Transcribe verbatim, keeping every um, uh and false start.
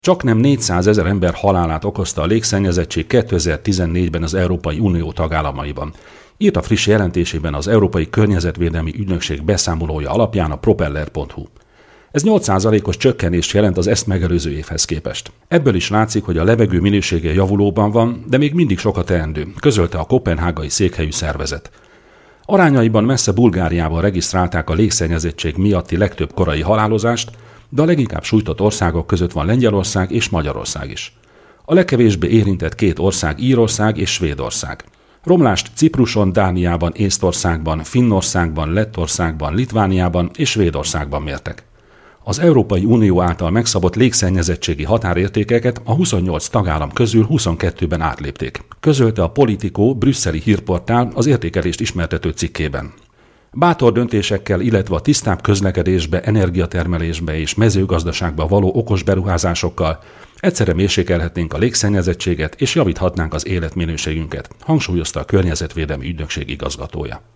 Csaknem négyszázezer ember halálát okozta a légszennyezettség kétezer-tizennégyben az Európai Unió tagállamaiban. Írt a friss jelentésében az Európai Környezetvédelmi Ügynökség beszámolója alapján a propeller pont hu. Ez nyolc százalékos csökkenést jelent az ezt megelőző évhez képest. Ebből is látszik, hogy a levegő minősége javulóban van, de még mindig sokat teendő, közölte a koppenhágai székhelyű szervezet. Arányaiban messze Bulgáriában regisztrálták a légszennyezettség miatti legtöbb korai halálozást, de a leginkább sújtott országok között van Lengyelország és Magyarország is. A legkevésbé érintett két ország Írország és Svédország. Romlást Cipruson, Dániában, Észtországban, Finnországban, Lettországban, Litvániában és Svédországban mértek. Az Európai Unió által megszabott légszennyezettségi határértékeket a huszonnyolc tagállam közül huszonkettőben átlépték, közölte a Politico brüsszeli hírportál az értékelést ismertető cikkében. Bátor döntésekkel, illetve a tisztább közlekedésbe, energiatermelésbe és mezőgazdaságba való okos beruházásokkal egyszerre mérsékelhetnénk a légszennyezettséget és javíthatnánk az életminőségünket, hangsúlyozta a Környezetvédelmi Ügynökség igazgatója.